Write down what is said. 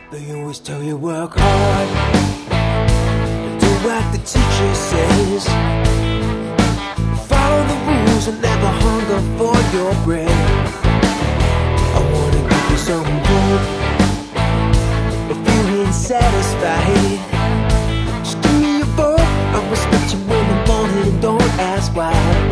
They always tell you work hard, do what the teacher says, follow the rules and never hunger for your bread. I wanna give you some hope if you ain't satisfied. Just give me your vote. I respect you in the morning and don't ask why.